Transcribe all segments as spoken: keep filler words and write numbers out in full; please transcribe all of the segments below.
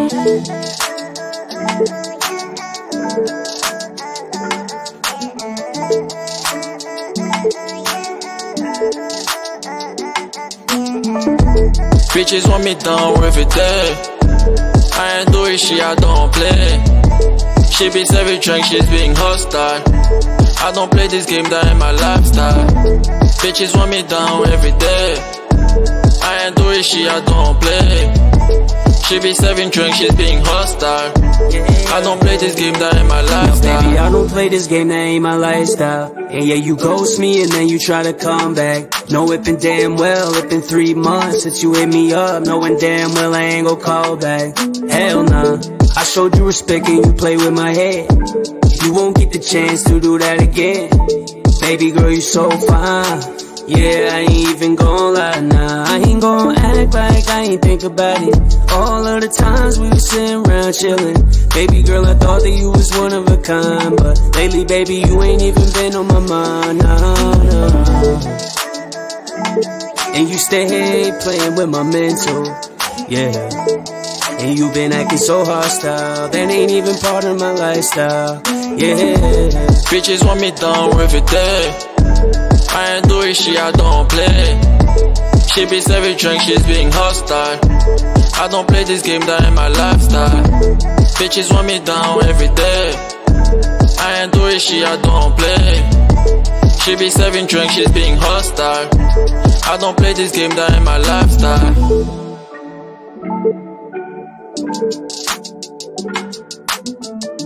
Bitches want me down every day. I ain't doing shit, I don't play. She be serving drink, she's being hostile. I don't play this game, that ain't my lifestyle. Bitches want me down every day. I ain't doing shit, I don't play. She be serving drink, she's being hostile. I don't play this game, that ain't my lifestyle. No, baby, I don't play this game, that ain't my lifestyle. And yeah, you ghost me and then you try to come back. Know it been damn well, it been three months since you hit me up, knowing damn well I ain't gon' call back. Hell nah, I showed you respect and you play with my head. You won't get the chance to do that again. Baby girl, you so fine. Yeah, I ain't even gon' lie, nah. I ain't gon' act like I ain't think about it. All of the times we was sitting around chillin'. Baby girl, I thought that you was one of a kind, but lately, baby, you ain't even been on my mind, nah, nah. And you stay playing with my mental, yeah. And you been acting so hostile, that ain't even part of my lifestyle, yeah. Bitches want me down every day. I ain't doing shit, I don't play. She be serving drink, she's being hostile. I don't play this game, that ain't my lifestyle. Bitches want me down every day. I ain't doing shit, I don't play. She be serving drink, she's being hostile. I don't play this game, that ain't my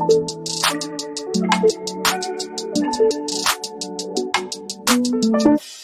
lifestyle.